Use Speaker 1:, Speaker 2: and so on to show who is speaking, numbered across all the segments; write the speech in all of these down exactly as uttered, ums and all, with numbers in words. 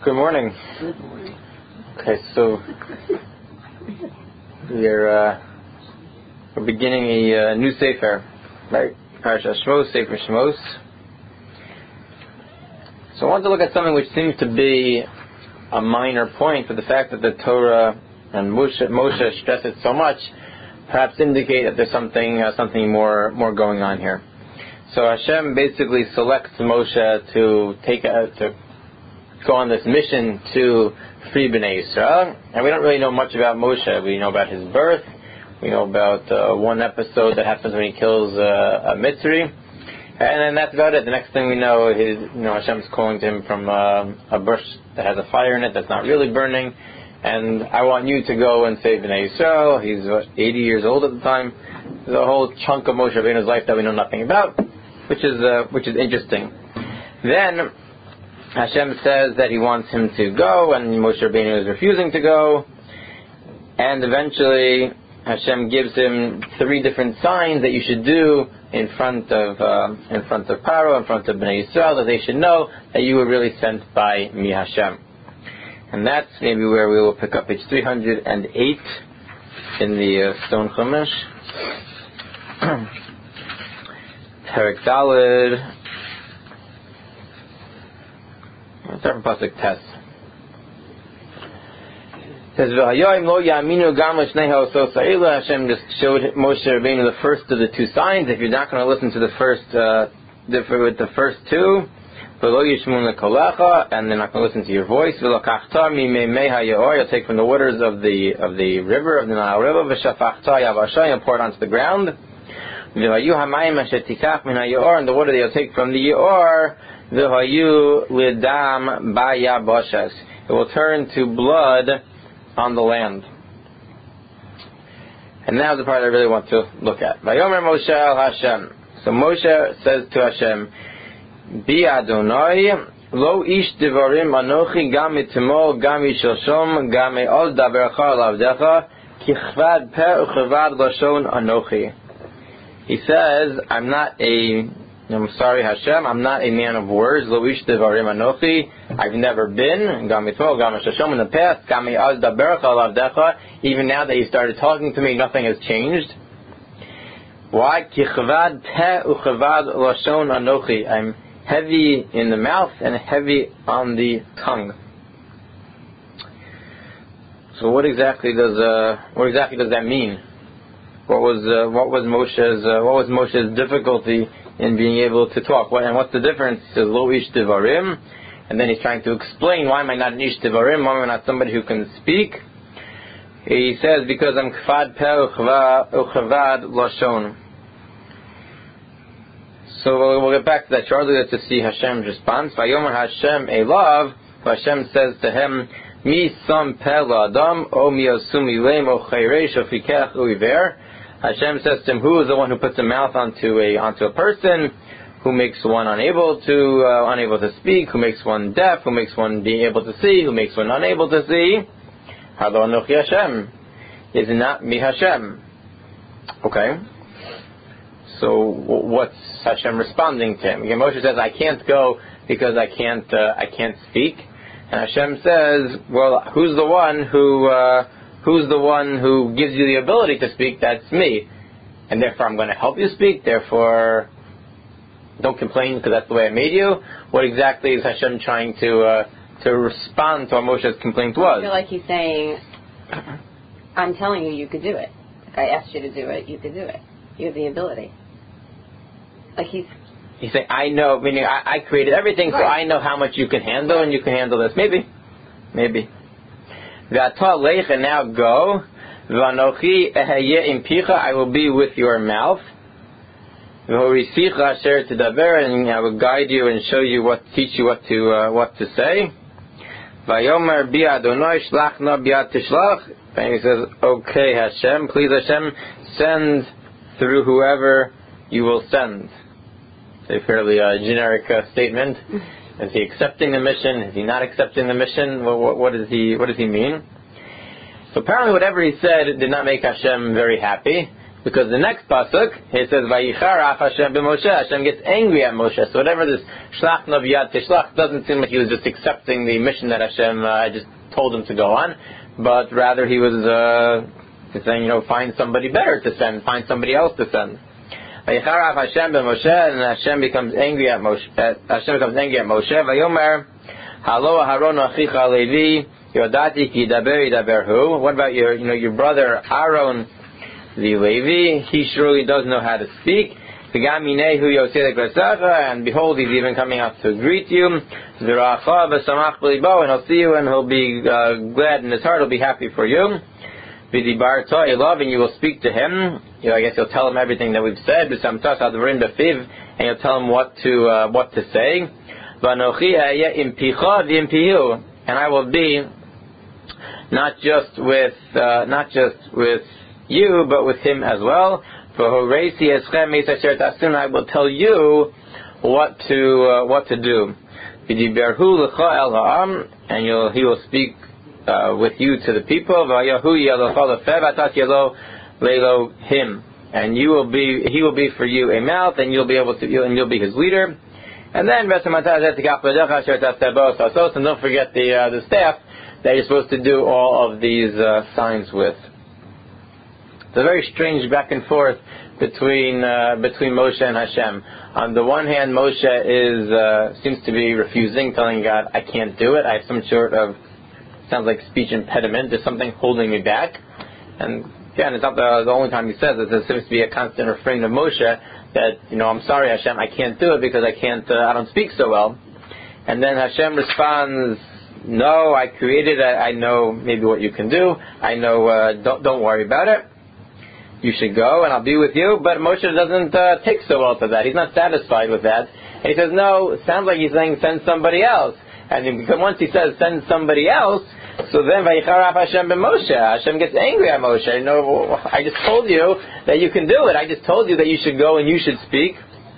Speaker 1: Good morning.
Speaker 2: Good morning.
Speaker 1: Okay, so we're uh, we're beginning a uh, new sefer, right? Parashat Shmos, Sefer Shmos. So I want to look at something which seems to be a minor point, but the fact that the Torah and Moshe, Moshe stress it so much, perhaps indicate that there's something uh, something more more going on here. So Hashem basically selects Moshe to take a, to go on this mission to free Bnei Yisrael, and we don't really know much about Moshe. We know about his birth. We know about uh, one episode that happens when he kills uh, a Mitzri, and then that's about it. The next thing we know is, you know, Hashem's calling to him from uh, a bush that has a fire in it that's not really burning, and I want you to go and save Bnei Yisrael. He's what, eighty years old at the time. There's a whole chunk of Moshe Rabbeinu's life that we know nothing about, which is uh, which is interesting. Then Hashem says that He wants him to go, and Moshe Rabbeinu is refusing to go, and eventually Hashem gives him three different signs that you should do in front of uh, in front of Paro, in front of Bnei Yisrael, that they should know that you were really sent by me, Hashem. And that's maybe where we will pick up page three hundred eight in the uh, Stone Chumash. Perek Daled. Let's start from Pasuk Tes. It says, Hashem just showed Moshe Rabbeinu the first of the two signs. If you're not going to listen to the first, uh, with the first two, and they're not going to listen to your voice, you'll take from the waters of the of the river, of the Nile River, and pour it onto the ground. And the water that you'll take from the Yeor, it will turn to blood on the land. And now the part I really want to look at. Vayomer Moshe al Hashem. So Moshe says to Hashem, Bi Adonai lo ish devarim anochi gam mitimol gam mishoshom gam me'ol dabercha lavdecha ki chvad peh uchvad lashon anochi. He says, I'm not a I'm sorry, Hashem, I'm not a man of words. Lo ish devarim anochi. I've never been. Gam mitmol, gam shashom in the past. Gam me'al dabercha lavdecha. Even now that you started talking to me, nothing has changed. Why? Ki chavad peh uchvad lashon anochi. I'm heavy in the mouth and heavy on the tongue. So what exactly does uh, what exactly does that mean? What was uh, what was Moshe's uh, what was Moshe's difficulty in being able to talk? What, and what's the difference? He says, Lo ish devarim, and then he's trying to explain, why am I not an ish devarim? Why am I not somebody who can speak? He says, because I'm kvad peh uchavad lashon. So we'll, we'll get back to that shortly to see Hashem's response. Vayomer Hashem elav, Hashem says to him, Mi sam peh la'adam, o mi asum ilem, o chayreish, o fikech, o iver. Hashem says to him, who is the one who puts a mouth onto a onto a person, who makes one unable to uh, unable to speak, who makes one deaf, who makes one be able to see, who makes one unable to see? Halo anochi Hashem. Is it not me Hashem? Okay. So what's Hashem responding to him? Again, Moshe says, I can't go because I can't uh, I can't speak. And Hashem says, well, who's the one who uh, Who's the one who gives you the ability to speak? That's me. And therefore I'm going to help you speak. Therefore, don't complain because that's the way I made you. What exactly is Hashem trying to uh, to respond to what Moshe's complaint was?
Speaker 3: I feel like he's saying, I'm telling you you could do it. If I asked you to do it, you could do it. You have the ability. Like he's...
Speaker 1: He's saying, I know, meaning I, I created everything, right. So I know how much you can handle, and you can handle this. Maybe. Maybe. And now go. I will be with your mouth. And I will guide you and show you what, teach you what to uh, what to say. And he says, okay, Hashem, please Hashem, send through whoever you will send. It's a fairly uh, generic uh, statement. Is he accepting the mission? Is he not accepting the mission? What, what, what does he What does he mean? So apparently, whatever he said did not make Hashem very happy. Because the next pasuk, it says, Vayicharaf Hashem b'Moshe, Hashem gets angry at Moshe. So whatever this Shlach Naviyat Tishlach, doesn't seem like he was just accepting the mission that Hashem uh, just told him to go on, but rather he was uh, saying, you know, find somebody better to send, find somebody else to send. Vayicharaf Hashem b'Moshe, and Hashem becomes angry at Moshe. At, Hashem becomes angry at Moshe. Vayomer, Halo Aharon Achicha Levi, Yodati ki daber yidaberhu. What about your, you know, your brother Aaron, the Levi? He surely does know how to speak. And behold, he's even coming out to greet you. And he'll see you, and he'll be uh, glad in his heart. He'll be happy for you. And you will speak to him. You know, I guess you'll tell him everything that we've said. And you'll tell him what to uh, what to say. And I will be not just with uh, not just with you, but with him as well. For I will tell you what to uh, what to do. And you'll, he will speak uh, with you to the people. Him, and you will be he will be for you a mouth, and you'll be able to and you'll be his leader. And then, and don't forget the uh, the staff that you're supposed to do all of these uh, signs with. It's a very strange back and forth between uh, between Moshe and Hashem. On the one hand, Moshe is uh, seems to be refusing, telling God, "I can't do it. I have some sort of sounds like speech impediment. There's something holding me back." And again, it's not the, the only time he says it. There seems to be a constant refrain of Moshe that, you know, I'm sorry, Hashem, I can't do it because I can't. Uh, I don't speak so well. And then Hashem responds, "No, I created. I, I know maybe what you can do. I know. Uh, don't don't worry about it. You should go, and I'll be with you." But Moshe doesn't uh, take so well to that. He's not satisfied with that. And he says, "No, it sounds like he's saying send somebody else." And because once he says send somebody else, so then Vayicharaf Hashem b'Moshe, Hashem gets angry at Moshe. You know, I just told you that you can do it. I just told you that you should go and you should speak.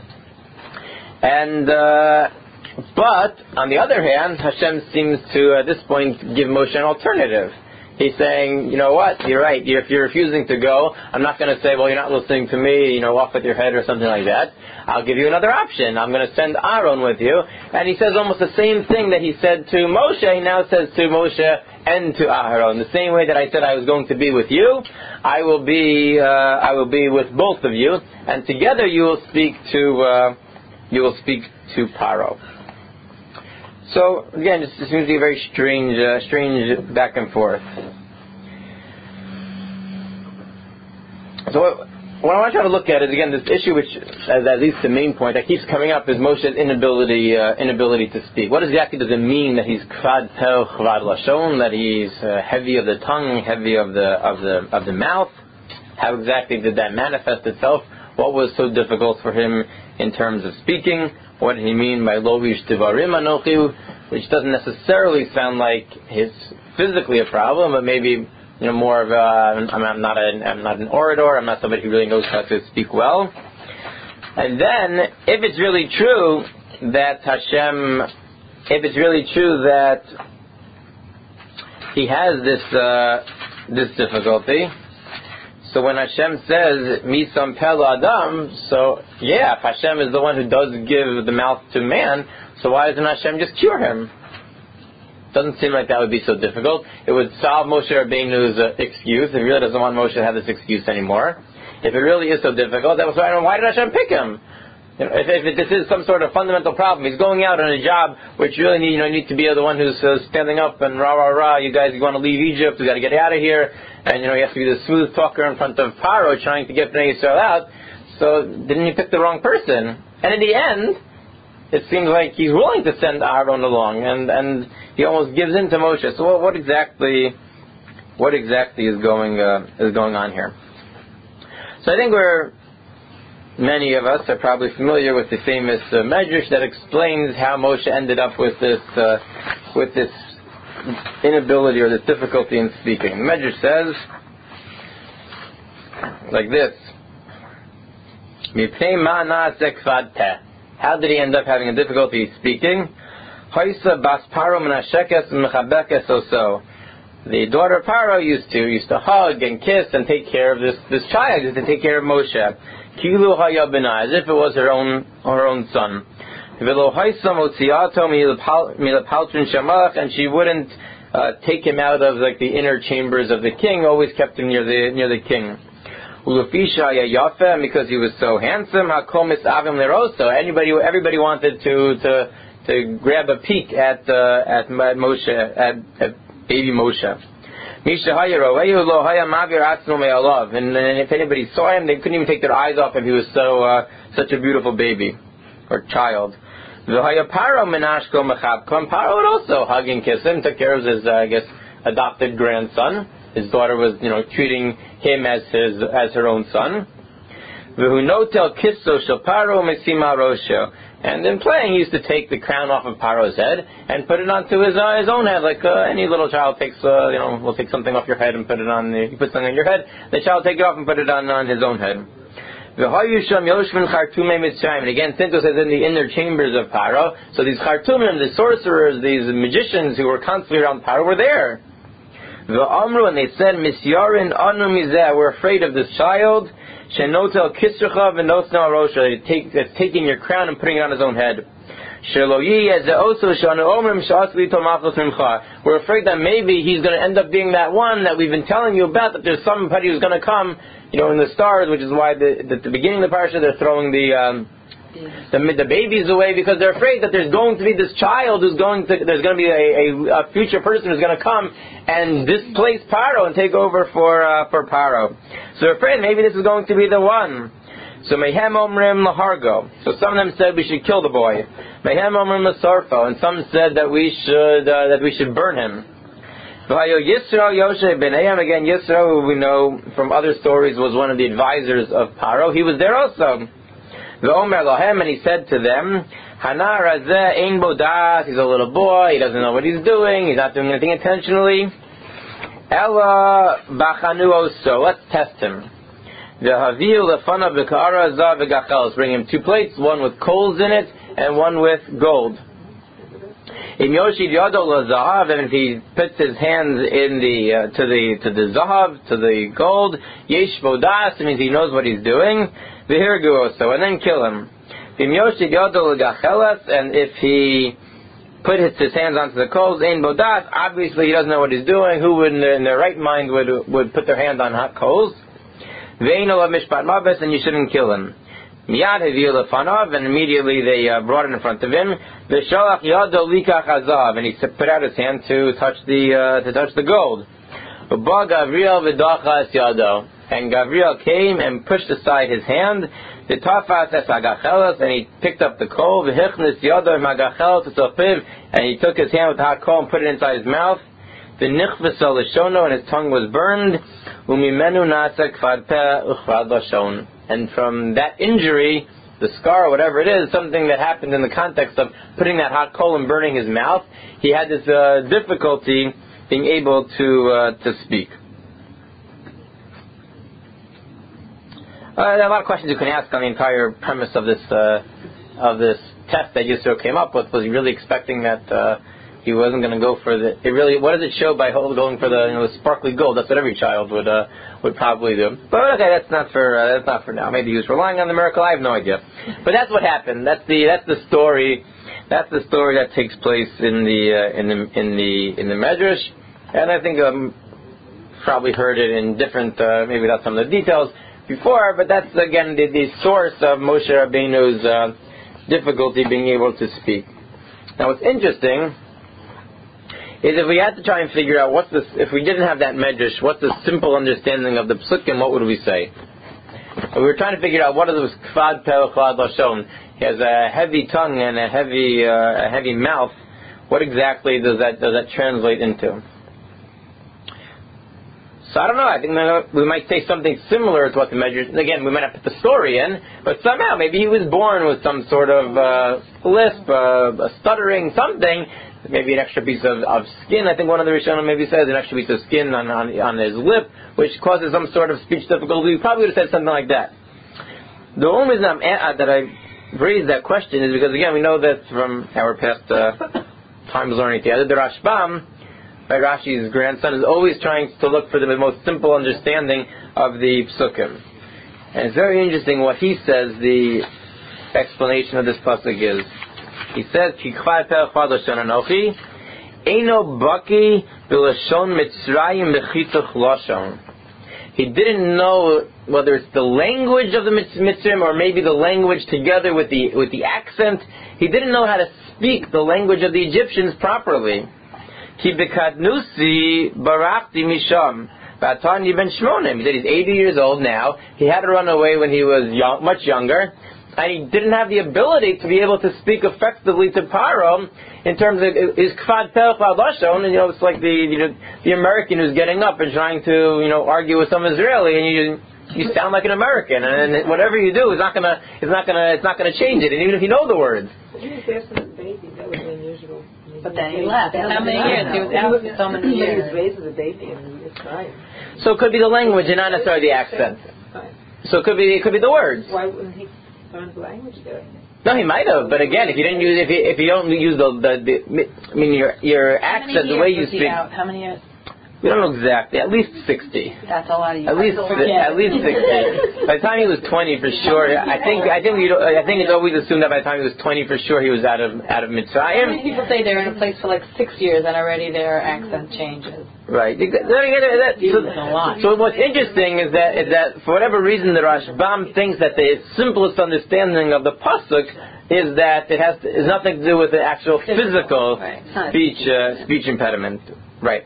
Speaker 1: And uh, but on the other hand, Hashem seems to at this point give Moshe an alternative. He's saying, you know what, you're right. You're, if you're refusing to go, I'm not going to say, well, you're not listening to me, you know, off with your head or something like that. I'll give you another option. I'm going to send Aaron with you. And he says almost the same thing that he said to Moshe. He now says to Moshe and to Aaron. The same way that I said I was going to be with you, I will be, uh, I will be with both of you. And together you will speak to, uh, you will speak to Paro. So again, it seems to be a very strange, uh, strange back and forth. So what, what I want to try to look at is again this issue, which as at least the main point that keeps coming up, is Moshe's inability, uh, inability to speak. What exactly does it mean that he's kvad pel kvad lashon, that he's uh, heavy of the tongue, heavy of the of the of the mouth? How exactly did that manifest itself? What was so difficult for him in terms of speaking? What did he mean by lo ish devarim anochi, which doesn't necessarily sound like his physically a problem, but maybe, you know, more of a, I'm, I'm not a, I'm not an orator. I'm not somebody who really knows how to speak well. And then, if it's really true that Hashem, if it's really true that he has this uh, this difficulty. So when Hashem says, Misam Pel Adam, so yeah, if Hashem is the one who does give the mouth to man, so why doesn't Hashem just cure him? Doesn't seem like that would be so difficult. It would solve Moshe Rabbeinu's uh, excuse. If he really doesn't want Moshe to have this excuse anymore. If it really is so difficult, that was why, why did Hashem pick him? You know, if, if this is some sort of fundamental problem, he's going out on a job which you really need, you know, you need to be the one who's uh, standing up and rah rah rah. You guys, you want to leave Egypt? We got to get out of here. And you know, he has to be the smooth talker in front of Paro, trying to get Bnei Yisrael out. So didn't he pick the wrong person? And in the end, it seems like he's willing to send Aaron along, and, and he almost gives in to Moshe. So what, what exactly, what exactly is going uh, is going on here? So I think we're many of us are probably familiar with the famous uh, medrash that explains how Moshe ended up with this uh, with this inability or this difficulty in speaking. The medrash says like this: how did he end up having a difficulty speaking? The the daughter of Paro used to used to hug and kiss and take care of this this child, used to take care of Moshe. Kilu haya b'nai, as if it was her own her own son. And she wouldn't uh, take him out of like the inner chambers of the king, always kept him near the near the king. And because he was so handsome, anybody everybody wanted to to to grab a peek at uh, at Moshe, at, at baby Moshe. And, and if anybody saw him, they couldn't even take their eyes off him. He was so uh, such a beautiful baby or child. Paro would also hug and kiss him, took care of his, uh, I guess, adopted grandson. His daughter was, you know, treating him as his as her own son. And in playing, he used to take the crown off of Paro's head and put it onto his uh, his own head, like uh, any little child takes, uh, you know, will take something off your head and put it on. The, you put something on your head, the child take it off and put it on on his own head. And again, Tinto says in the inner chambers of Paro. So these Chartumim, the sorcerers, these magicians who were constantly around Paro were there. And they said, Misyarin anu mizeh, we're afraid of this child. Shenotel kisracha v'nosna rosha, it's taking your crown and putting it on his own head. We're afraid that maybe he's going to end up being that one that we've been telling you about, that there's somebody who's going to come, you know, in the stars, which is why the, the, at the beginning of the parasha they're throwing the, um, the the babies away, because they're afraid that there's going to be this child who's going to, there's going to be a, a, a future person who's going to come and displace Paro and take over for uh, for Paro. So they're afraid maybe this is going to be the one. So Mehem Omrim Lahargo. So some of them said we should kill the boy. Mehem Omrim Lasarfo, and some said that we should uh, that we should burn him. Yisro Yoshe Beneam, again Yisro, who we know from other stories was one of the advisors of Paro. He was there also. The Omer Lahem, and he said to them, Hana Razeh Ein Bodas, he's a little boy, he doesn't know what he's doing, he's not doing anything intentionally. Ella Bachanu Oso, let's test him. Let's bring him two plates, one with coals in it and one with gold. And if he puts his hands in the uh, to the to the zahav, to the gold, yesh bodas, means he knows what he's doing. V'hirgu also, and then kill him. And if he put his, his hands onto the coals, ein bodas, obviously he doesn't know what he's doing. Who would in their, in their right mind would would put their hand on hot coals? And you shouldn't kill him. Miyad heviu lefanav, and immediately they uh, brought it in front of him. V'shalach yado likach azav, and he put out his hand to touch the uh, to touch the gold. Uba Gavriel v'dachas yado, and Gavriel came and pushed aside his hand. V'tafas es hagachelas, and he picked up the coal. V'hichnis yado hagachelas etzofiv, and he took his hand with the hot coal and put it inside his mouth. V'nichvasa l'shono, and his tongue was burned. Umimenu nasa kvad peh uchvad lashon. And from that injury, the scar or whatever it is, something that happened in the context of putting that hot coal and burning his mouth, he had this uh, difficulty being able to uh, to speak. Uh, there are a lot of questions you can ask on the entire premise of this uh, of this test that Yisro came up with. Was he really expecting that uh, he wasn't going to go for the? It really, what does it show by going for the, you know, the sparkly gold? That's what every child would uh, would probably do. But okay, that's not for uh, that's not for now. Maybe he was relying on the miracle. I have no idea. But that's what happened. That's the that's the story. That's the story that takes place in the uh, in the in the in the Medrash. And I think um probably heard it in different uh, maybe not some of the details before. But that's again the, the source of Moshe Rabbeinu's uh, difficulty being able to speak. Now, what's interesting is if we had to try and figure out what's this, if we didn't have that medrash, what's the simple understanding of the psukim, what would we say? If we were trying to figure out what is this kvad peh kvad lashon. He has a heavy tongue and a heavy uh, a heavy mouth. What exactly does that does that translate into? So I don't know. I think we might say something similar to what the medrash. Again, we might not put the story in, but somehow maybe he was born with some sort of uh, lisp, uh, a stuttering, something. Maybe an extra piece of, of skin. I think one of the Rishonim maybe says an extra piece of skin on, on on his lip, which causes some sort of speech difficulty. We probably would have said something like that. The only reason I'm a- that I raised that question is because again we know that from our past uh, times learning together, the Rashbam right, Rashi's grandson, is always trying to look for the most simple understanding of the psukim. And it's very interesting what he says the explanation of this pasuk is. He says, Ki kvar per chadashon anochi, eino baki b'lashon Mitzrayim b'chituch lashon. He didn't know whether it's the language of the Mitzrayim or maybe the language together with the with the accent. He didn't know how to speak the language of the Egyptians properly. Ki b'kadnusi barachti misham. Batani ben Shmonim. He said he's eighty years old now. He had to run away when he was young, much younger. And he didn't have the ability to be able to speak effectively to Paro in terms of his kvad pel kvad lashon. And you know, it's like the you know, the American who's getting up and trying to you know argue with some Israeli, and you you sound like an American, and whatever you do is not gonna it's not gonna it's not gonna change it. And even if you know the words.
Speaker 2: He was there from the baby. That was unusual.
Speaker 3: But then he left.
Speaker 4: How many years? He was out for so many years.
Speaker 2: He was raised as a baby, and it's fine.
Speaker 1: So it could be the language and not necessarily the accent. So it could be it could be the words.
Speaker 2: Why wouldn't he learn the language there?
Speaker 1: No, he might have, but again, if you didn't use if you if you don't use the the, the I mean your your accent, the way you speak.
Speaker 4: How many years?
Speaker 1: We don't know exactly. At least sixty.
Speaker 4: That's a lot of years.
Speaker 1: At least at least sixty. By the time he was twenty, for sure. I think I think we I think it's always assumed that by the time he was twenty, for sure he was out of out of Mitzrayim.
Speaker 4: How many people say they're in a place for like six years and already their accent changes?
Speaker 1: Right. So, so what's interesting is that is that for whatever reason the Rashbam thinks that the simplest understanding of the pasuk is that it has to, is nothing to do with the actual physical
Speaker 4: right.
Speaker 1: speech uh, speech impediment. Right.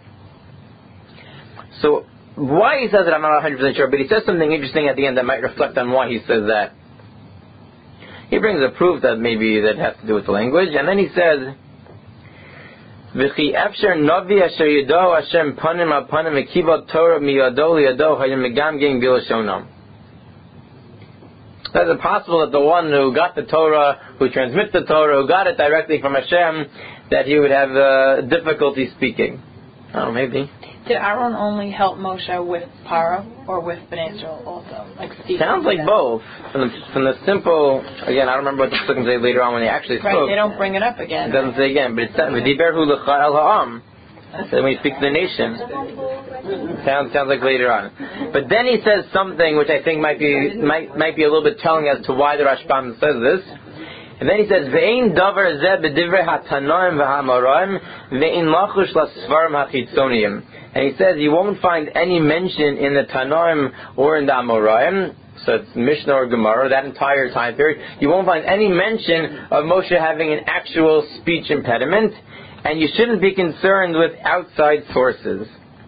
Speaker 1: So why he says it, I'm not one hundred percent sure, but he says something interesting at the end that might reflect on why he says that. He brings a proof that maybe that has to do with the language, and then he says, "V'chi efsher novi asher yado Hashem panim al panim v'kibod Torah miyado liyado hayim megamgim b'lashonam." That it's possible that the one who got the Torah, who transmits the Torah, who got it directly from Hashem, that he would have uh, difficulty speaking. Oh, maybe.
Speaker 4: Did Aaron only help Moshe with Paro or with Bnei Israel also? Like Steve
Speaker 1: Sounds like both. From the, from the simple, again, I don't remember what the Psukim say later on when they actually spoke.
Speaker 4: Right, they don't bring it up again.
Speaker 1: It doesn't say again, but it says, "V'diberhu l'cha el ha'am." So when he speaks to the nation, sounds sounds like later on. But then he says something which I think might be might might be a little bit telling as to why the Rashbam says this. And then he says, "Ve'ein davar zeh b'divrei hatanoim v'hamoraim ve'ein lachush lasfarim hachitzoniyim." And he says you won't find any mention in the Tanoim or in the Amoraim, so it's Mishnah or Gemara, that entire time period. You won't find any mention of Moshe having an actual speech impediment, and you shouldn't be concerned with outside sources.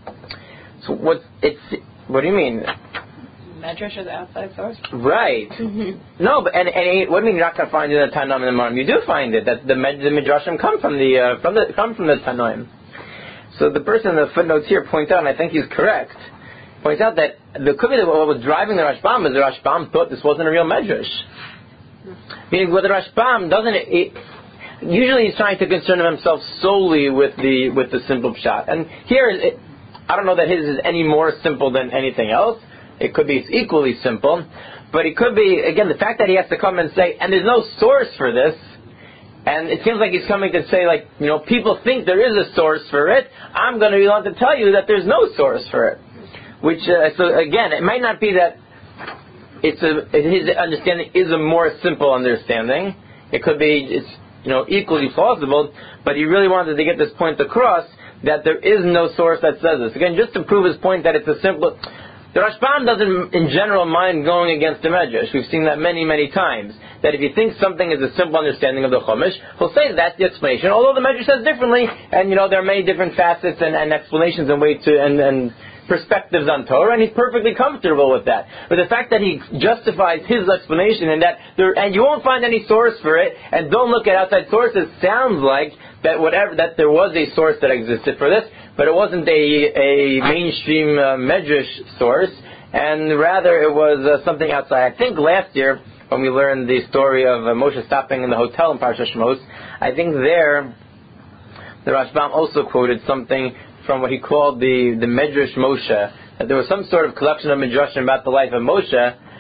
Speaker 1: So what's it's? What do you mean?
Speaker 4: Medrash is the outside source.
Speaker 1: Right. Mm-hmm. No, but and, and what do you mean you're not going to find it in the Tanoim and the Amoraim? You do find it. That the the Midrashim come from the uh, from the come from the Tanoim. So the person in the footnotes here points out, and I think he's correct, points out that the could be that what was driving the Rashbam is the Rashbam thought this wasn't a real medrash. Meaning, what the Rashbam doesn't, it, it, usually he's trying to concern himself solely with the with the simple pshat. And here, it, I don't know that his is any more simple than anything else. It could be equally simple, but it could be, again, the fact that he has to come and say, and there's no source for this. And it seems like he's coming to say, like, you know, people think there is a source for it. I'm going to be able to tell you that there's no source for it. Which, uh, so again, it might not be that it's a, his understanding is a more simple understanding. It could be, it's, you know, equally plausible. But he really wanted to get this point across that there is no source that says this. Again, just to prove his point that it's a simple. The Rashbam doesn't, in general, mind going against the Medrash. We've seen that many, many times. That if he thinks something is a simple understanding of the Chumash, he'll say that's the explanation. Although the Medrash says differently, and you know there are many different facets and, and explanations and ways to and, and perspectives on Torah, and he's perfectly comfortable with that. But the fact that he justifies his explanation and that there, and you won't find any source for it, and don't look at outside sources, sounds like that whatever that there was a source that existed for this. But it wasn't a, a mainstream uh, Medrash source, and rather it was uh, something outside. I think last year, when we learned the story of uh, Moshe stopping in the hotel in Parashat Shmos, I think there, the Rashbam also quoted something from what he called the, the Medrash Moshe, that there was some sort of collection of Midrashim about the life of Moshe,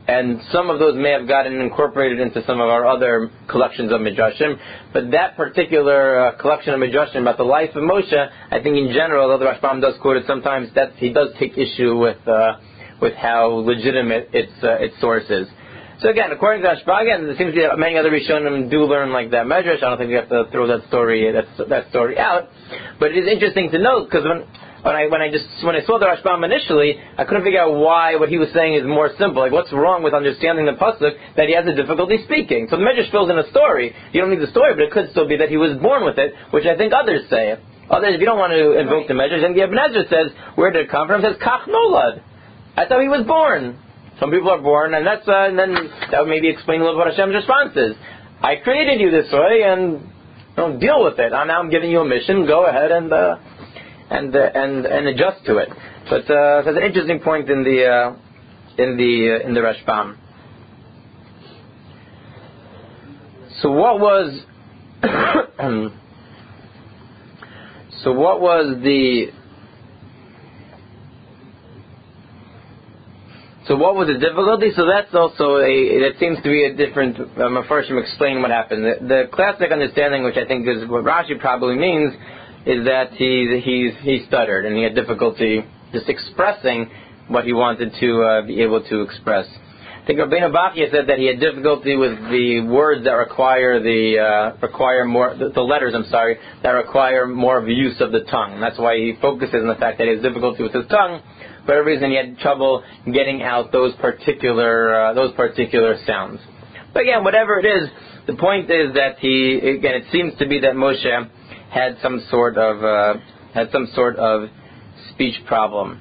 Speaker 1: and some of those may have gotten incorporated into some of our other collections of Midrashim. But that particular uh, collection of Midrashim about the life of Moshe, I think in general, although the Rashbam does quote it sometimes, that he does take issue with uh, with how legitimate its uh, its source is. So again, according to Rashbam, again, there seems to be many other Rishonim do learn like that Medrash. I don't think we have to throw that story that that story out. But it is interesting to note, because when When I when I just when I saw the Rashbam initially, I couldn't figure out why what he was saying is more simple. Like, what's wrong with understanding the pasuk that he has a difficulty speaking? So the Medrash fills in a story. You don't need the story, but it could still be that he was born with it, which I think others say. Others, if you don't want to invoke right. the Medrash, then the Ibn Ezra says, where did it come from? It says Kach Nolad. That's how he was born. Some people are born, and that's uh, and then that would maybe explain a little bit what Hashem's response is. I created you this way, and don't deal with it. Now I'm giving you a mission. Go ahead and. Uh, And, uh, and and adjust to it. But uh, there's an interesting point in the uh, in the uh, in the Rashbam. So what was so what was the so what was the difficulty? So that's also a that seems to be a different. Um, first, I'm explaining what happened. The, the classic understanding, which I think is what Rashi probably means, is that he he's he stuttered and he had difficulty just expressing what he wanted to uh, be able to express. I think Rabbeinu Bachya said that he had difficulty with the words that require the uh, require more the, the letters. I'm sorry, that require more of the use of the tongue. And that's why he focuses on the fact that he has difficulty with his tongue. For whatever reason, he had trouble getting out those particular uh, those particular sounds. But again, whatever it is, the point is that he again it seems to be that Moshe had some sort of uh, had some sort of speech problem.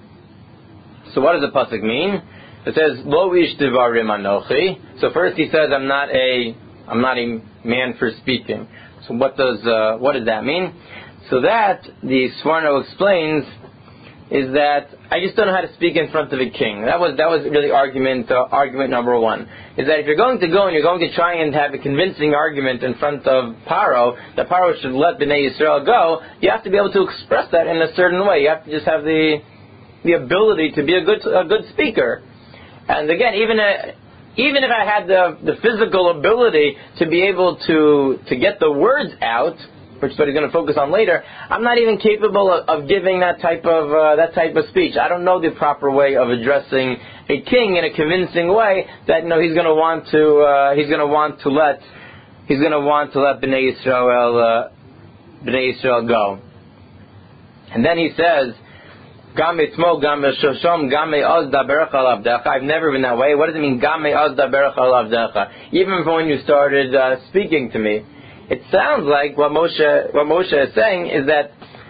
Speaker 1: So what does the pasuk mean? It says Lo ish devarim anochi. So first he says I'm not a I'm not a man for speaking. So what does uh, what does that mean? So that the Sforno explains is that I just don't know how to speak in front of a king. That was that was really argument uh, argument number one. Is that if you're going to go and you're going to try and have a convincing argument in front of Paro, that Paro should let Bnei Yisrael go, you have to be able to express that in a certain way. You have to just have the the ability to be a good a good speaker. And again, even a, even if I had the the physical ability to be able to to get the words out, which is what he's going to focus on later, I'm not even capable of, of giving that type of uh, that type of speech. I don't know the proper way of addressing a king in a convincing way that you know he's going to want to uh, he's going to want to let he's going to want to let Bnei Yisrael uh, Bnei Yisrael go. And then he says, Gam etzmo, gam shoshom, gam me'oz daberach al avdecha. I've never been that way. What does it mean? Gam me'oz daberach al avdecha. Even from when you started uh, speaking to me. It sounds like what Moshe what Moshe is saying is that,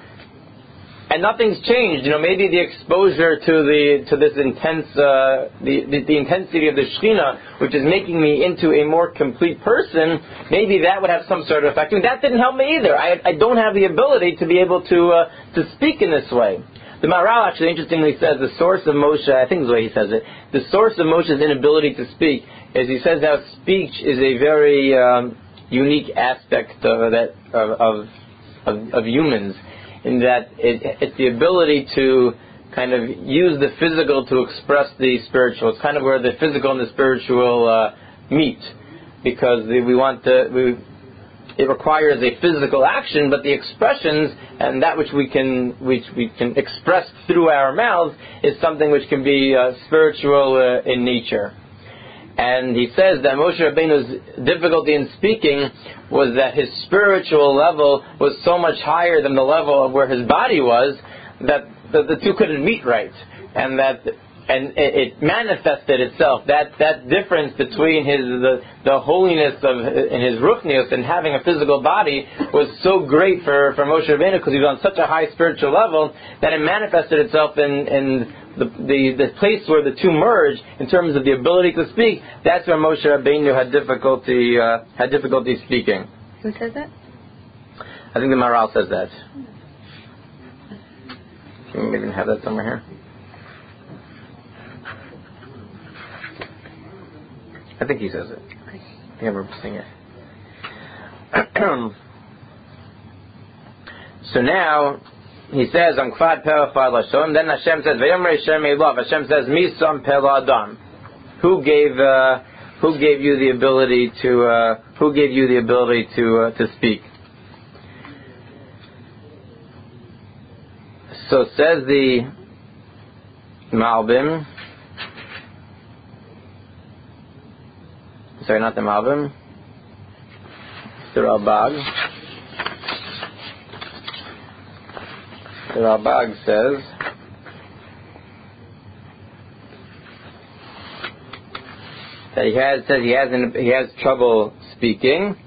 Speaker 1: and nothing's changed. You know, maybe the exposure to the to this intense uh, the, the the intensity of the Shekhinah, which is making me into a more complete person, maybe that would have some sort of effect. I mean, that didn't help me either. I I don't have the ability to be able to uh, to speak in this way. The Maharal actually interestingly says the source of Moshe, I think is the way he says it, the source of Moshe's inability to speak is he says how speech is a very um, unique aspect of that of, of of humans, in that it, it's the ability to kind of use the physical to express the spiritual. It's kind of where the physical and the spiritual uh, meet, because the, we want to we, it requires a physical action, but the expressions and that which we can which we can express through our mouths is something which can be uh, spiritual uh, in nature. And he says that Moshe Rabbeinu's difficulty in speaking was that his spiritual level was so much higher than the level of where his body was that the, the two couldn't meet right, and that and it, it manifested itself. That that difference between his the, the holiness of and his ruchnius and having a physical body was so great for, for Moshe Rabbeinu, because he was on such a high spiritual level that it manifested itself in in The, the the place where the two merge in terms of the ability to speak. That's where Moshe Rabbeinu had difficulty uh, had difficulty speaking.
Speaker 3: Who says that?
Speaker 1: I think the Maharal says that. Can we even have that somewhere here? I think he says it. I think I remember seeing it. So now he says on Kvad Perafad Lashon. Then Hashem says, "V'yomrei Shem Elov." Hashem says, "Mi som pel adam." who gave uh, who gave you the ability to uh, who gave you the ability to uh, to speak? So says the Malbim. Sorry, not the Malbim. The Ralbag. The Ralbag says that he has says he has he has trouble speaking.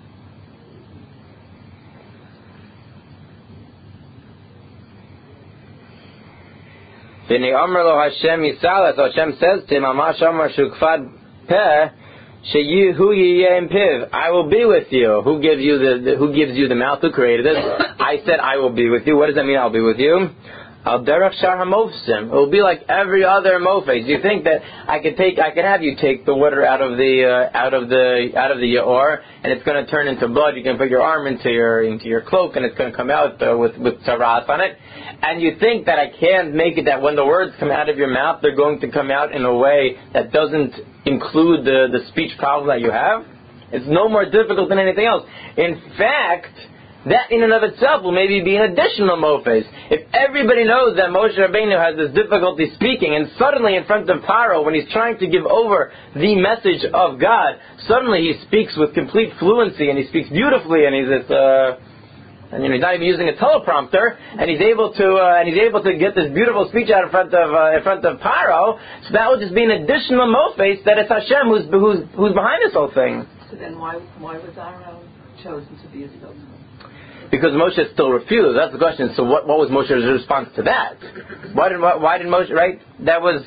Speaker 1: V'nei Amar lo Hashem Yisalas. Hashem says to him, Amash Amar Shukfad Peh Sheyu Hu Yiyeh Piv. I will be with you. Who gives you the, the Who gives you the mouth? Who created it? I said I will be with you. What does that mean? I'll be with you. Al derech shar hamofsim. It will be like every other mofes. You think that I could take, I could have you take the water out of the, uh, out of the, out of the yaor, and it's going to turn into blood. You can put your arm into your, into your cloak, and it's going to come out uh, with with tzaras on it. And you think that I can't make it that when the words come out of your mouth, they're going to come out in a way that doesn't include the the speech problem that you have? It's no more difficult than anything else. In fact, that in and of itself will maybe be an additional mofes. If everybody knows that Moshe Rabbeinu has this difficulty speaking, and suddenly in front of Paro, when he's trying to give over the message of God, suddenly he speaks with complete fluency, and he speaks beautifully, and he's this, uh, and you know, he's not even using a teleprompter, and he's able to, uh, and he's able to get this beautiful speech out in front of, uh, in front of Paro. So that will just be an additional mofes that it's Hashem who's who's who's behind this whole thing.
Speaker 2: So then why why was Aaron chosen to be his spokesman?
Speaker 1: Because Moshe still refused. That's the question. So what, what was Moshe's response to that? Why did why did Moshe, right? That was,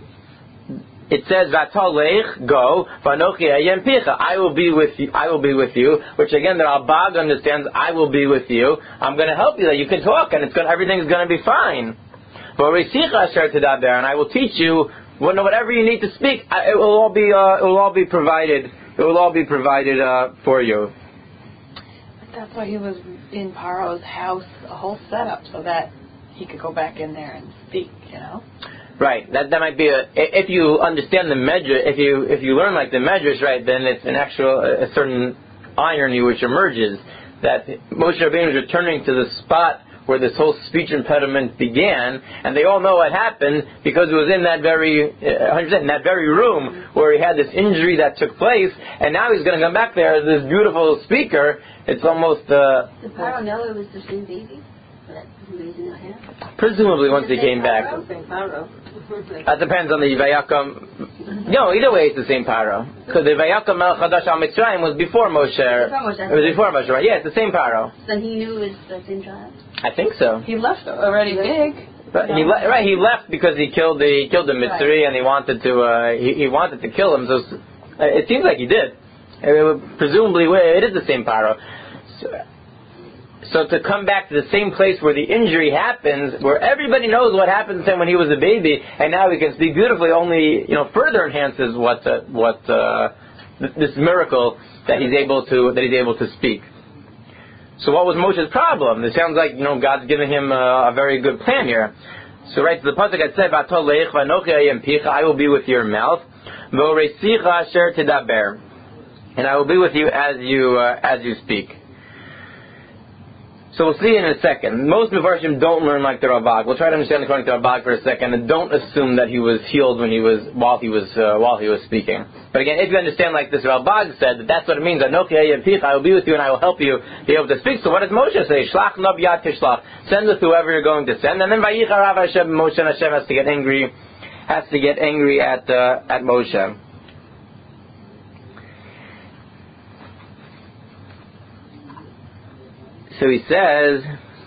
Speaker 1: it says Vatalech, go, Vanochi ayem picha. I will be with you. I will be with you. Which again, the Ralbag understands. I will be with you. I'm going to help you. That you can talk, and it's going. Everything's going to be fine. But Reisicha asher tedaber, and I will teach you whatever you need to speak. It will all be. Uh, it will all be provided. It will all be provided uh, for you.
Speaker 4: That's why he was in Paro's house, a whole setup, so that he could go back in there and speak, you know?
Speaker 1: Right. That that might be a, if you understand the measure, if you if you learn like the measures, right, then it's an actual, a certain irony which emerges, that Moshe Rabbeinu is returning to the spot where this whole speech impediment began, and they all know what happened because it was in that very, uh, in that very room where he had this injury that took place, and now he's going to come back there as this beautiful speaker. It's almost. Uh,
Speaker 3: Did Paro know it was the same baby? That he was in the house?
Speaker 1: Presumably, once he came back. That depends on the Vayakam. No, either way, it's the same Paro. Because the Vayakam Melech Chadash Al Mitzrayim was before Moshe.
Speaker 3: Before Moshe.
Speaker 1: It was before Moshe, right? Yeah, it's the same Paro.
Speaker 3: Then he knew it was the same child?
Speaker 1: I think so.
Speaker 4: He left already big.
Speaker 1: But he le- right, he left because he killed the he killed the Mitzri,
Speaker 3: Right.
Speaker 1: and he wanted to uh, he, he wanted to kill him. So uh, it seems like he did. Uh, presumably, it is the same Paro. So, so to come back to the same place where the injury happens, where everybody knows what happened to him when he was a baby, and now he can speak beautifully, only you know further enhances what uh, what uh, th- this miracle that he's able to that he's able to speak. So what was Moshe's problem? It sounds like you know God's giving him a, a very good plan here. So right to the pasuk it said, "Vatolech vanochi ayem picha," I will be with your mouth, "V'oreisicha asher tedaber," and I will be with you as you uh, as you speak. So we'll see in a second. Most Mefarshim don't learn like the Ralbag. We'll try to understand according to the Ralbag for a second, and don't assume that he was healed when he was while he was uh, while he was speaking. But again, if you understand like this Ralbag said, that that's what it means. Anochi ayem picha, I will be with you and I will help you be able to speak. So what does Moshe say? Shlach nab yad tishlach. Send with whoever you're going to send. And then Vayichar Rav Hashem Moshe, and Hashem has to get angry, has to get angry at uh, at Moshe. So he says,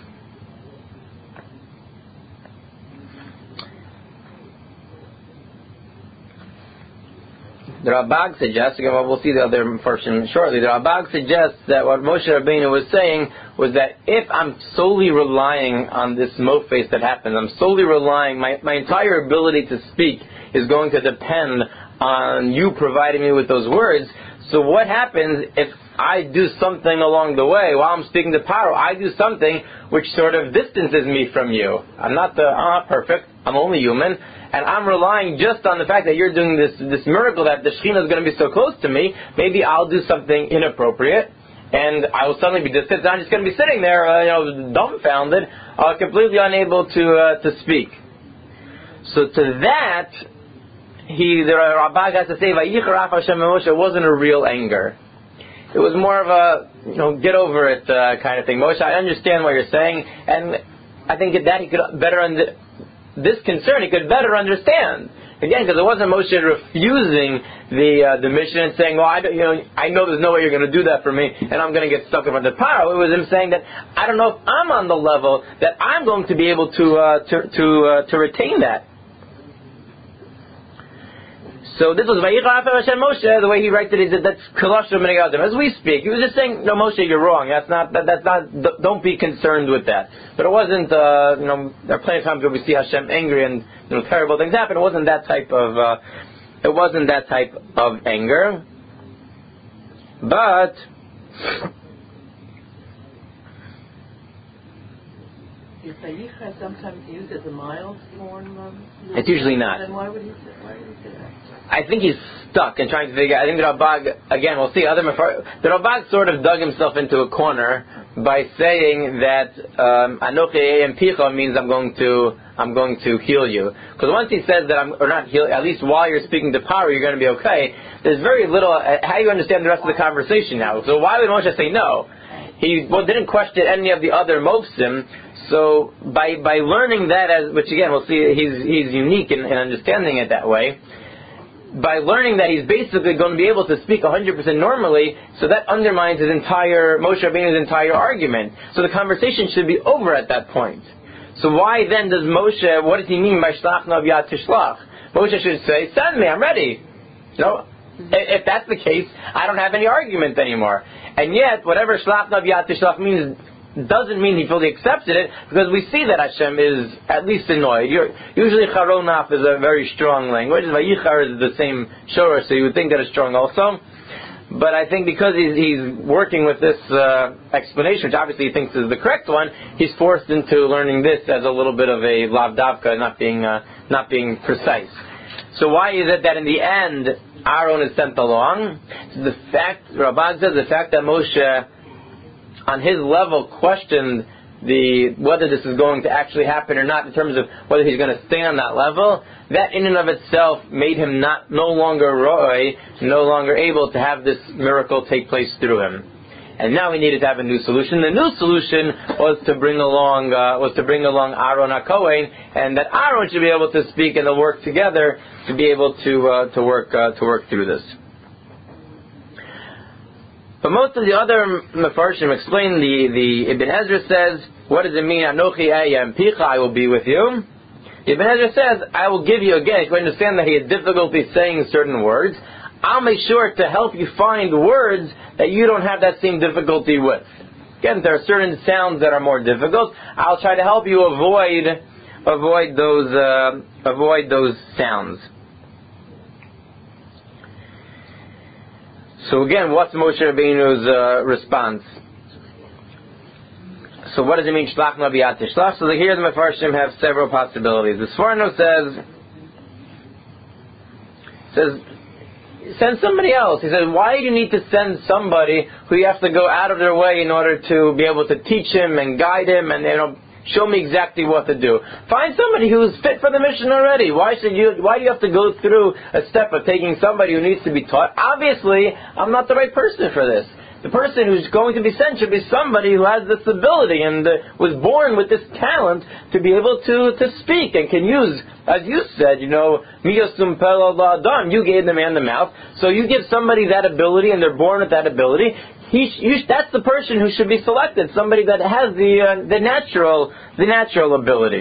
Speaker 1: the Ralbag suggests, again, we'll see the other portion shortly, the Ralbag suggests that what Moshe Rabbeinu was saying was that if I'm solely relying on this mofes that happens, I'm solely relying, my, my entire ability to speak is going to depend on you providing me with those words, So what happens if I do something along the way while I'm speaking to Paro? I do something which sort of distances me from you. I'm not the I'm not perfect. I'm only human, and I'm relying just on the fact that you're doing this this miracle that the Shekhinah is going to be so close to me. Maybe I'll do something inappropriate, and I will suddenly be distant. And I'm just going to be sitting there, uh, you know, dumbfounded, uh, completely unable to uh, to speak. So to that, he the Rabbi has to say, "Vayichar Hashem Moshe." It wasn't a real anger. It was more of a, you know, get over it uh, kind of thing. Moshe, I understand what you're saying, and I think that he could better under this concern. He could better understand again, because it wasn't Moshe refusing the uh, the mission and saying, "Well, I don't, you know, I know there's no way you're going to do that for me, and I'm going to get stuck in front of the Paro." It was him saying that I don't know if I'm on the level that I'm going to be able to uh, to to uh, to retain that. So this was Vayichar Hashem Moshe. The way he writes it is that that's Kalashim Menegadim. As we speak, he was just saying, "No, Moshe, you're wrong. That's not. That, that's not. Don't be concerned with that." But it wasn't. Uh, you know, there are plenty of times where we see Hashem angry and, you know, terrible things happen. It wasn't that type of. Uh, it wasn't that type of anger. But
Speaker 2: is Vayichar sometimes used as a mild form of?
Speaker 1: It's usually not.
Speaker 2: Then why would he say? Why would he say that?
Speaker 1: I think he's stuck and trying to figure out. I think the Rabag, again, we'll see other Mefar, the Rabag sort of dug himself into a corner by saying that Anochi Eyem Picha means I'm going to I'm going to heal you. Because once he says that I'm or not heal, at least while you're speaking to Paro, you're going to be okay. There's very little. Uh, how do you understand the rest of the conversation now? So why would Moshe say no? He well, didn't question any of the other Mofsim. So by by learning that, as which again we'll see, he's he's unique in, in understanding it that way. By learning that he's basically going to be able to speak one hundred percent normally, so that undermines his entire, Moshe Rabbeinu's entire argument. So the conversation should be over at that point. So why then does Moshe, what does he mean by Shlach Nav Yad Tishlach? Moshe should say, send me, I'm ready. You know, if that's the case, I don't have any argument anymore. And yet, whatever Shlach Nav Yad Tishlach means doesn't mean he fully accepted it, because we see that Hashem is at least annoyed. You're, usually Charonaf is a very strong language. Vayichar is the same shorah, so you would think that it's strong also. But I think because he's, he's working with this uh, explanation, which obviously he thinks is the correct one, he's forced into learning this as a little bit of a lavdavka, not being uh, not being precise. So why is it that in the end Aaron is sent along? So the fact, Rabban says, the fact that Moshe on his level questioned the whether this is going to actually happen or not, in terms of whether he's going to stay on that level, that in and of itself made him not no longer roy, no longer able to have this miracle take place through him. And now he needed to have a new solution. The new solution was to bring along uh, was to bring along Aaron HaKohen, and that Aaron should be able to speak, and they'll work together to be able to uh, to work uh, to work through this. But most of the other Mefarshim explain, the, the Ibn Ezra says, what does it mean, Anochi Eyem Picha, I will be with you? Ibn Ezra says, I will give you, again, if you understand that he had difficulty saying certain words, I'll make sure to help you find words that you don't have that same difficulty with. Again, there are certain sounds that are more difficult. I'll try to help you avoid avoid those uh, avoid those sounds. So again, what's Moshe Rabbeinu's uh, response? So what does it mean, Shlach Nav Yad Tishlach? So here the Mefarshim have several possibilities. The Sforno says, says, send somebody else. He says, why do you need to send somebody who you have to go out of their way in order to be able to teach him and guide him and, you know, show me exactly what to do? Find somebody who's fit for the mission already. Why should you? Why do you have to go through a step of taking somebody who needs to be taught? Obviously, I'm not the right person for this. The person who's going to be sent should be somebody who has this ability and uh, was born with this talent to be able to, to speak and can use, as you said, you know, miyasum pel Allah adam. You gave the man the mouth, so you give somebody that ability, and they're born with that ability. He, you, that's the person who should be selected. Somebody that has the uh, the natural the natural ability.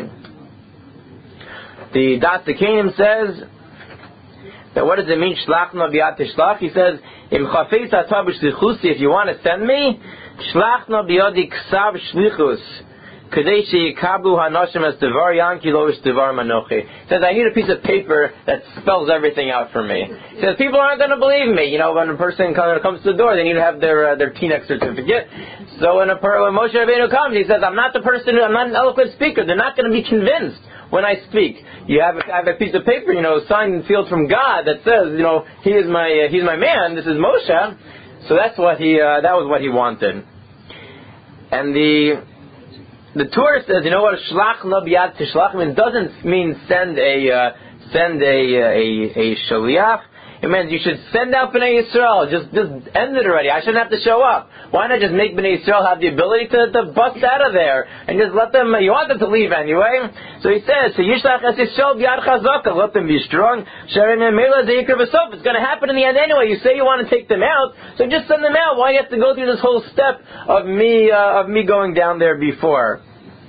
Speaker 1: The Das Kenim says that what does it mean? Shlach Nav Yad Tishlach. He says, Im chafetz atah b'shlichusi, if you want to send me, Shlach Nav B'yadi ksav shlichus Kadeshi Kablu Hanoshim as Devar Yanki Loish Devar Manochi. Says, I need a piece of paper that spells everything out for me. He says, people aren't going to believe me. You know, when a person comes to the door, they need to have their uh, their T N E C certificate. So when, a, when Moshe Rabbeinu comes, he says, I'm not the person, who, I'm not an eloquent speaker. They're not going to be convinced when I speak. You have a, have a piece of paper, you know, signed and sealed from God that says, you know, he is my uh, he's my man. This is Moshe. So that's what he uh, that was what he wanted. And the the Torah says, you know what, shlach lo biyad tishlach means doesn't mean send a uh, send a a a shaliach. It means you should send out Bnei Yisrael. Just just end it already. I shouldn't have to show up. Why not just make Bnei Yisrael have the ability to, to bust out of there and just let them? You want them to leave anyway. So he says, "So Yishlach es Yisrael b'yad chazaka." Let them be strong. Sharon and Mela zeikar v'sof. It's going to happen in the end anyway. You say you want to take them out, so just send them out. Why do you have to go through this whole step of me uh, of me going down there before?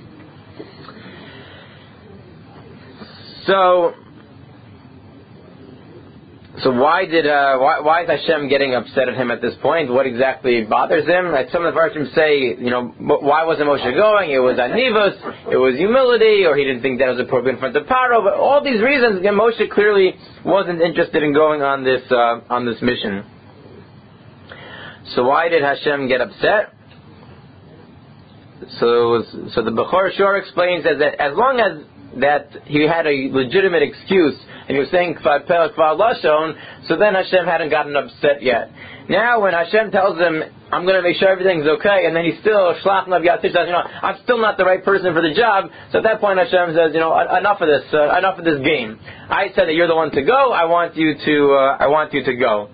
Speaker 1: So. So why did uh, why, why is Hashem getting upset at him at this point? What exactly bothers him? Like some of the Farshim say, you know, why wasn't Moshe going? It was anivus, it was humility, or he didn't think that was appropriate in front of Paro. But all these reasons, again, Moshe clearly wasn't interested in going on this uh, on this mission. So why did Hashem get upset? So so the Bechor Shor explains as that as long as that he had a legitimate excuse and he was saying Kvad Pelech Kvad Lashon, so then Hashem hadn't gotten upset yet. Now when Hashem tells him, I'm going to make sure everything's okay, and then he's still Shlach Nav Yad Tishlah, you know, I'm still not the right person for the job, so at that point Hashem says, you know, enough of this, uh, enough of this game. I said that you're the one to go, I want you to, uh, I want you to go.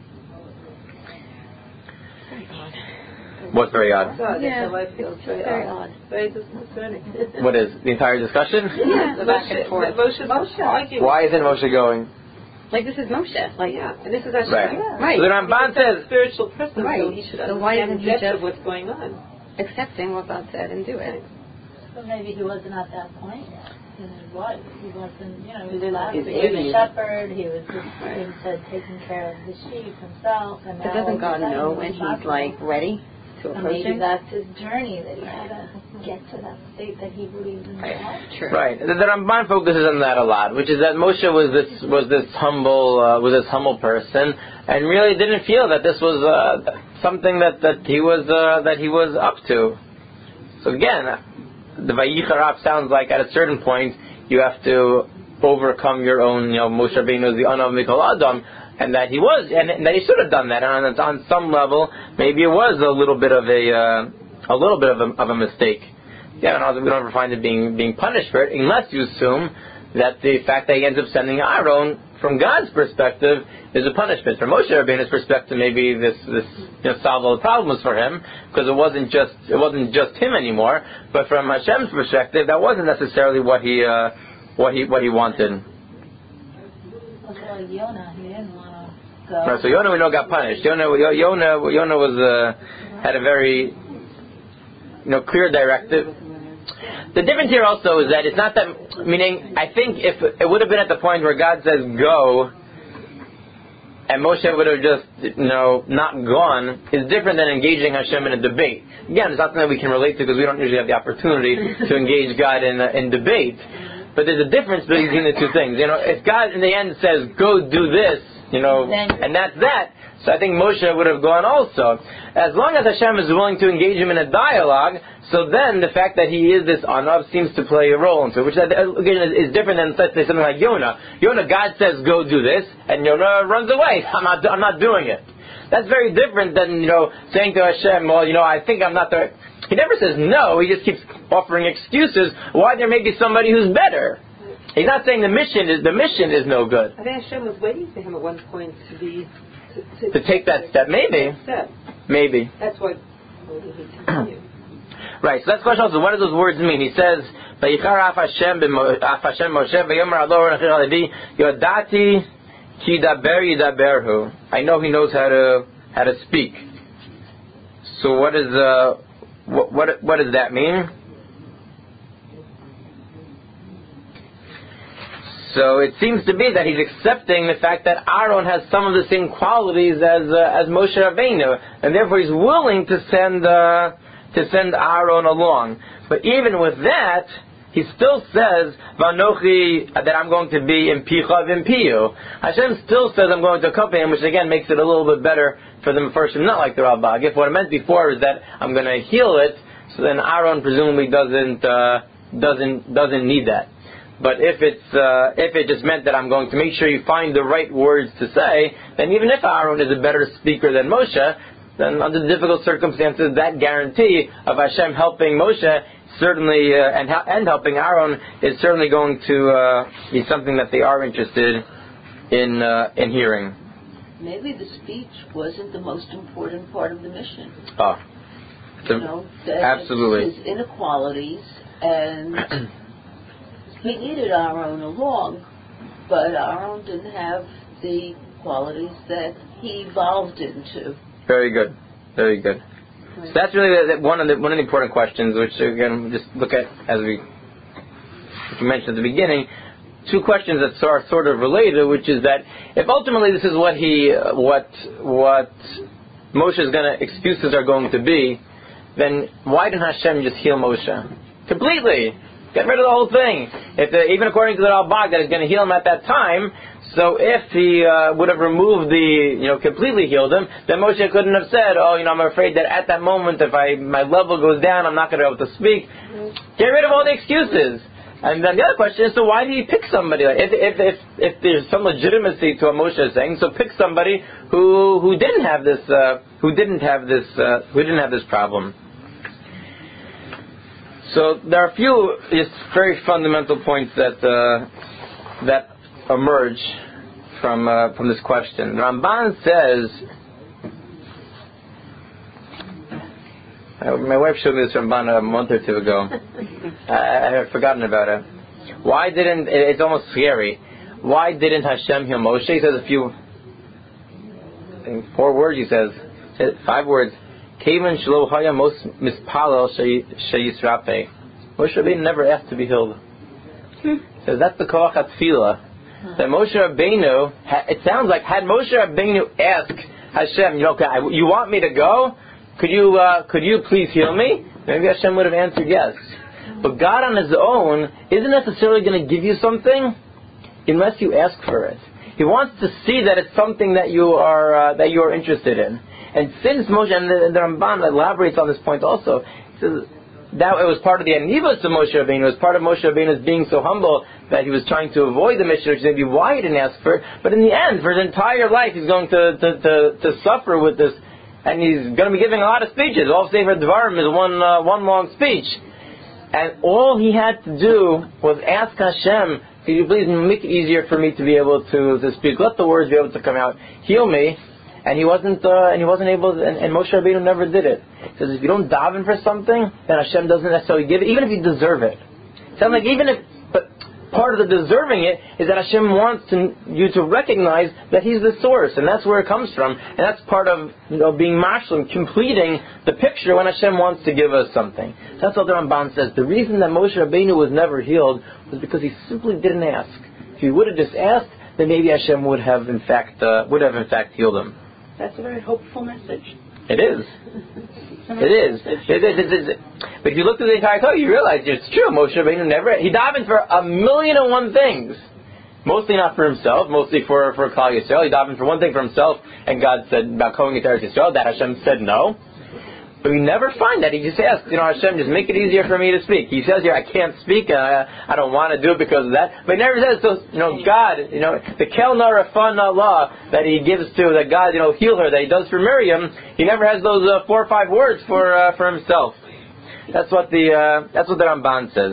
Speaker 1: What's very odd?
Speaker 2: Yeah, it's very, very odd. Very disconcerting.
Speaker 1: What is the entire discussion?
Speaker 3: Yeah, the back and forth.
Speaker 2: Moshe, Moshe.
Speaker 1: Why isn't Moshe going?
Speaker 3: Like this is Moshe. Like
Speaker 2: yeah, and this is Hashem.
Speaker 1: Right.
Speaker 2: Yeah.
Speaker 3: Right.
Speaker 1: So the Ramban says,
Speaker 2: a spiritual person,
Speaker 3: right.
Speaker 2: so he should
Speaker 3: so why
Speaker 2: understand
Speaker 3: isn't
Speaker 2: the
Speaker 3: he
Speaker 2: depth
Speaker 3: just
Speaker 2: of what's going on.
Speaker 3: accepting what God said and do it?
Speaker 5: So maybe he wasn't at that point yet in his life. He wasn't, you know, he was
Speaker 2: He's
Speaker 5: allowed to be a shepherd. He was just, he said, taking care of the sheep himself. And
Speaker 3: But
Speaker 5: now
Speaker 3: doesn't God know when he's like ready to
Speaker 5: and
Speaker 3: approach
Speaker 5: maybe
Speaker 3: him?
Speaker 5: that's his journey, that he had to get to that state that he believes in God.
Speaker 3: True.
Speaker 1: right. The, the Ramban focuses on that a lot, which is that Moshe was this was this humble uh, was this humble person, and really didn't feel that this was uh, something that, that he was uh, that he was up to. So again, the Vayicharaf sounds like at a certain point you have to overcome your own, you know, Moshe Rabbeinu is the Anav Mikol Adam, and that he was, and, and that he should have done that. And on, on some level, maybe it was a little bit of a uh, a little bit of a, of a mistake. Yeah, and we don't ever find it being being punished for it, unless you assume that the fact that he ends up sending Aaron, from God's perspective, is a punishment. From Moshe Rabbeinu's perspective, maybe this this you know, solved all the problems for him, because it wasn't just it wasn't just him anymore. But from Hashem's perspective, that wasn't necessarily what he uh, what he what he wanted.
Speaker 5: Well, Yonah, he didn't want to go.
Speaker 1: Right, so Yonah we know got punished. Yonah Yonah Yonah was uh, had a very you know clear directive. The difference here also is that it's not that, meaning, I think if it would have been at the point where God says go, and Moshe would have just, you know, not gone, is different than engaging Hashem in a debate. Again, it's not something that we can relate to because we don't usually have the opportunity to engage God in, uh, in debate. But there's a difference between the two things. You know, if God in the end says, go do this, you know, and that's that, so I think Moshe would have gone also. As long as Hashem is willing to engage him in a dialogue, so then the fact that he is this Anav seems to play a role into it, which again is different than, let's say, something like Yonah. Yonah, God says, go do this, and Yonah runs away. I'm not, I'm not doing it. That's very different than, you know, saying to Hashem, well, you know, I think I'm not the... He never says no, he just keeps offering excuses why there may be somebody who's better. He's not saying the mission is the mission is no good.
Speaker 2: I think Hashem was waiting for him at one point to be... To, to,
Speaker 1: to take that step, maybe.
Speaker 2: Step.
Speaker 1: Maybe.
Speaker 2: That's why he continued.
Speaker 1: Right, so that's the question also, what do those words mean? He says, Vayichar af Hashem af Hashem Moshe v'yomer alo Rechel Halevi Yodati ki daber yidaberhu. I know he knows how to how to speak. So what is uh what what what does that mean? So it seems to be that he's accepting the fact that Aaron has some of the same qualities as uh, as Moshe Rabbeinu, and therefore he's willing to send uh, to send Aaron along. But even with that, he still says, Vanochi, that I'm going to be in Picha v'Impiyu. Hashem still says I'm going to accompany him, which again makes it a little bit better for the Mefarshim, not like the Ralbag. If what I meant before is that I'm going to heal it, so then Aaron presumably doesn't uh, doesn't doesn't need that. But if it's uh, if it just meant that I'm going to make sure you find the right words to say, then even if Aaron is a better speaker than Moshe, then under the difficult circumstances, that guarantee of Hashem helping Moshe certainly uh, and and helping Aaron is certainly going to uh, be something that they are interested in uh, in hearing.
Speaker 2: Maybe the speech wasn't the most important part of the mission.
Speaker 1: Oh,
Speaker 2: you know, that
Speaker 1: absolutely.
Speaker 2: His inequalities, and he needed Aaron along, but Aaron didn't have the qualities that he evolved into.
Speaker 1: Very good, very good. So that's really the, the, one of the one of the important questions, which again just look at as we, as we mentioned at the beginning. Two questions that are sort of related, which is that if ultimately this is what he, what what Moshe's gonna excuses are going to be, then why didn't Hashem just heal Moshe completely? Get rid of the whole thing. If the, even according to the Ralbag that is going to heal him at that time, so if he uh, would have removed the, you know, completely healed him, then Moshe couldn't have said, oh, you know, I'm afraid that at that moment, if I my level goes down, I'm not going to be able to speak. Get rid of all the excuses. And then the other question is, so why did he pick somebody? Like, if, if if if there's some legitimacy to what Moshe is saying, so pick somebody who who didn't have this uh, who didn't have this uh, who didn't have this problem. So there are a few just very fundamental points that uh, that emerge from uh, from this question. Ramban says, uh, my wife showed me this Ramban a month or two ago. I, I had forgotten about it. Why didn't? It's almost scary. Why didn't Hashem heal Moshe? He says a few, I think four words. He says, he says five words. Kavan shlo haya mos mispalel sheyisrape. Moshe Rabbeinu never asked to be healed. He says that's the koach hatfila. That Moshe Rabbeinu, it sounds like had Moshe Rabbeinu asked Hashem, you know, okay, you want me to go? Could you uh, could you please heal me? Maybe Hashem would have answered yes. But God on His own isn't necessarily going to give you something unless you ask for it. He wants to see that it's something that you are uh, that you are interested in. And since Moshe, and the, the Ramban elaborates on this point also, he says that it was part of the anivos of Moshe Rabbeinu, it was part of Moshe Rabbeinu's being so humble that he was trying to avoid the mission, which is maybe why he didn't ask for it. But in the end, for his entire life, he's going to to, to, to suffer with this, and he's going to be giving a lot of speeches. All Sefer Devarim is one uh, one long speech, and all he had to do was ask Hashem, could you please make it easier for me to be able to, to speak? Let the words be able to come out. Heal me. And he wasn't, uh, and he wasn't able, to, and, and Moshe Rabbeinu never did it. He says, if you don't daven for something, then Hashem doesn't necessarily give it, even if you deserve it. Sounds like even if, but part of the deserving it is that Hashem wants to, you to recognize that He's the source, and that's where it comes from, and that's part of, you know, being mashlim, completing the picture when Hashem wants to give us something. That's what the Ramban says. The reason that Moshe Rabbeinu was never healed was because he simply didn't ask. If he would have just asked, then maybe Hashem would have in fact uh, would have in fact healed him.
Speaker 4: That's a very hopeful message.
Speaker 1: It is. It is. It is. It is. But if you look at the entire Torah, you realize it's true. Moshe Rabbeinu never, he davened for a million and one things. Mostly not for himself, mostly for, for Klal Yisrael. He davened for one thing for himself, and God said about going to Eretz Yisrael, that Hashem said no. But we never find that. He just asks, you know, Hashem, just make it easier for me to speak. He says here, I can't speak, and I, I don't want to do it because of that. But he never says, so, you know, God, you know, the Kel Narafan Allah that he gives to, that God, you know, heal her, that he does for Miriam, he never has those uh, four or five words for uh, for himself. That's what the uh, that's what the Ramban says.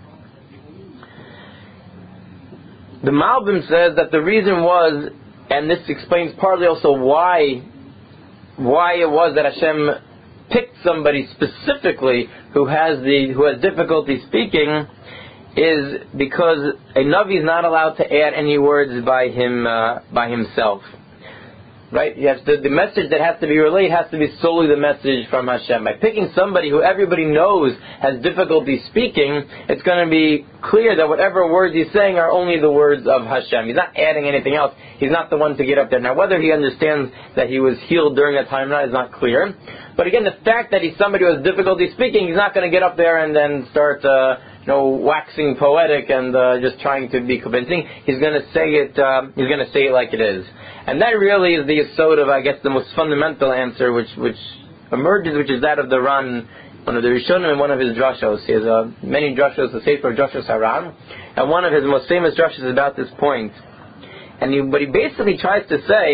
Speaker 1: The Malbim says that the reason was, and this explains partly also why why it was that Hashem picked somebody specifically who has the who has difficulty speaking, is because a Navi is not allowed to add any words by him uh, by himself. right? You have to, the message that has to be relayed has to be solely the message from Hashem. By picking somebody who everybody knows has difficulty speaking, it's going to be clear that whatever words he's saying are only the words of Hashem. He's not adding anything else. He's not the one to get up there. Now, whether he understands that he was healed during that time or not is not clear. But again, the fact that he's somebody who has difficulty speaking, he's not going to get up there and then start uh, you know, waxing poetic and uh, just trying to be convincing. He's going to say it. Um, he's going to say it like it is, and that really is the yesod of, I guess, the most fundamental answer, which which emerges, which is that of the Ran, one of the Rishonim, in one of his drashos. He has uh, many drashos, the Sefer Drashos Haran, and one of his most famous drashos is about this point. And he, what he basically tries to say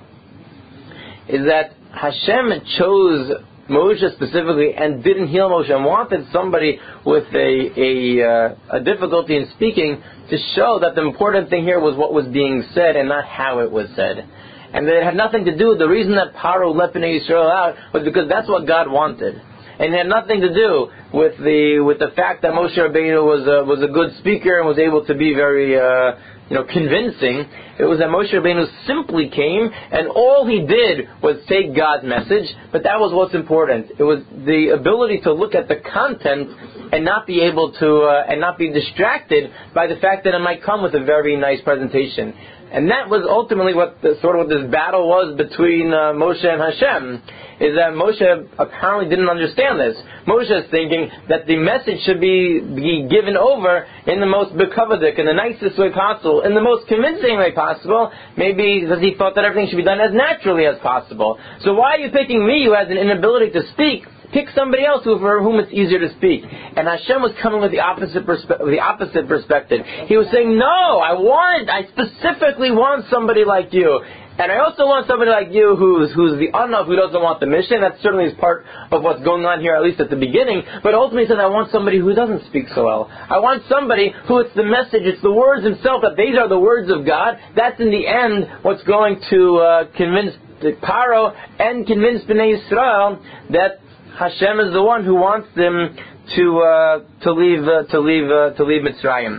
Speaker 1: is that Hashem chose Moshe specifically and didn't heal Moshe and wanted somebody with a a, uh, a difficulty in speaking to show that the important thing here was what was being said and not how it was said. And that it had nothing to do with the reason that Paro let Bnei Yisrael out was because that's what God wanted. And it had nothing to do with the with the fact that Moshe Rabbeinu was a, was a good speaker and was able to be very uh, you know convincing. It was that Moshe Rabbeinu simply came and all he did was take God's message, but that was what's important. It was the ability to look at the content and not be able to uh, and not be distracted by the fact that it might come with a very nice presentation. And that was ultimately what the, sort of what this battle was between uh, Moshe and Hashem, is that Moshe apparently didn't understand this. Moshe is thinking that the message should be, be given over in the most bekavadik, in the nicest way possible, in the most convincing way possible, maybe because he thought that everything should be done as naturally as possible. So why are you picking me who has an inability to speak? Pick somebody else who, for whom it's easier to speak. And Hashem was coming with the opposite perspe- the opposite perspective. He was saying, no, I want, I specifically want somebody like you. And I also want somebody like you who's who's the anav, who doesn't want the mission. That certainly is part of what's going on here, at least at the beginning. But ultimately, he said, I want somebody who doesn't speak so well. I want somebody who it's the message, it's the words himself, that these are the words of God. That's in the end what's going to uh, convince Paro and convince Bnei Yisrael that Hashem is the one who wants them to uh, to leave uh, to leave uh, to leave Mitzrayim.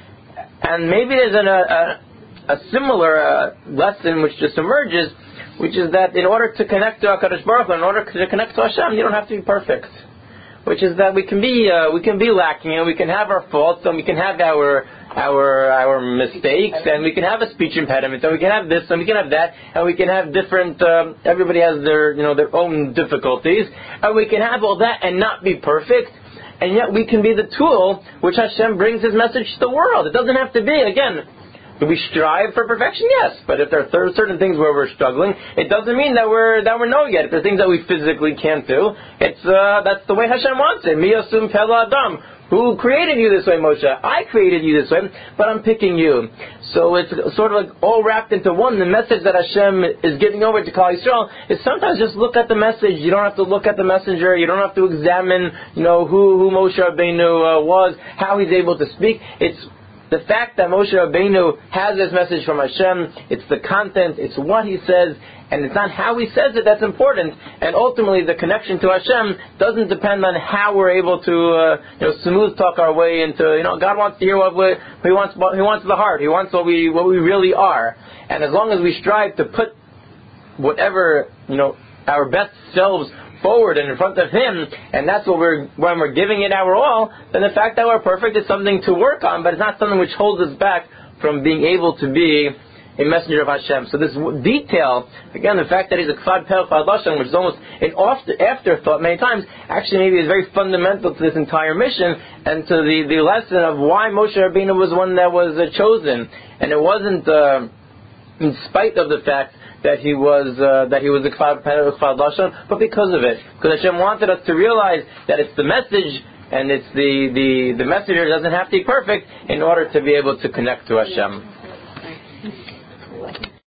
Speaker 1: And maybe there's an, a, a similar uh, lesson which just emerges, which is that in order to connect to HaKadosh Baruch Hu, in order to connect to Hashem, you don't have to be perfect. Which is that we can be uh, we can be lacking, and we can have our faults, and we can have our our our mistakes, and we can have a speech impediment, and we can have this, and we can have that, and we can have different. Um, everybody has their you know their own difficulties, and we can have all that and not be perfect, and yet we can be the tool which Hashem brings His message to the world. It doesn't have to be again. Do we strive for perfection? Yes, but if there are certain things where we're struggling, it doesn't mean that we're that we're no yet. If there are things that we physically can't do, it's uh, that's the way Hashem wants it. Mi yasum pela adam. Who created you this way, Moshe? I created you this way, but I'm picking you. So it's sort of like all wrapped into one. The message that Hashem is giving over to Klal Yisrael is sometimes just look at the message. You don't have to look at the messenger. You don't have to examine, you know, who who Moshe Rabbeinu uh, was, how he's able to speak. It's the fact that Moshe Rabbeinu has this message from Hashem. It's the content. It's what he says. And it's not how he says it that's important. And ultimately, the connection to Hashem doesn't depend on how we're able to, uh, you know, smooth talk our way into. You know, God wants to hear what we, He wants. He wants the heart. He wants what we what we really are. And as long as we strive to put whatever you know our best selves forward and in front of Him, and that's what we're when we're giving it our all, then the fact that we're perfect is something to work on, but it's not something which holds us back from being able to be a messenger of Hashem. So this detail, again, the fact that he's a kfad pel kfad lashon, which is almost an afterthought many times, actually maybe is very fundamental to this entire mission and to the, the lesson of why Moshe Rabbeinu was one that was uh, chosen. And it wasn't uh, in spite of the fact that he was uh, that he was a kfad pel kfad lashon, but because of it. Because Hashem wanted us to realize that it's the message, and it's the, the, the messenger doesn't have to be perfect in order to be able to connect to Hashem.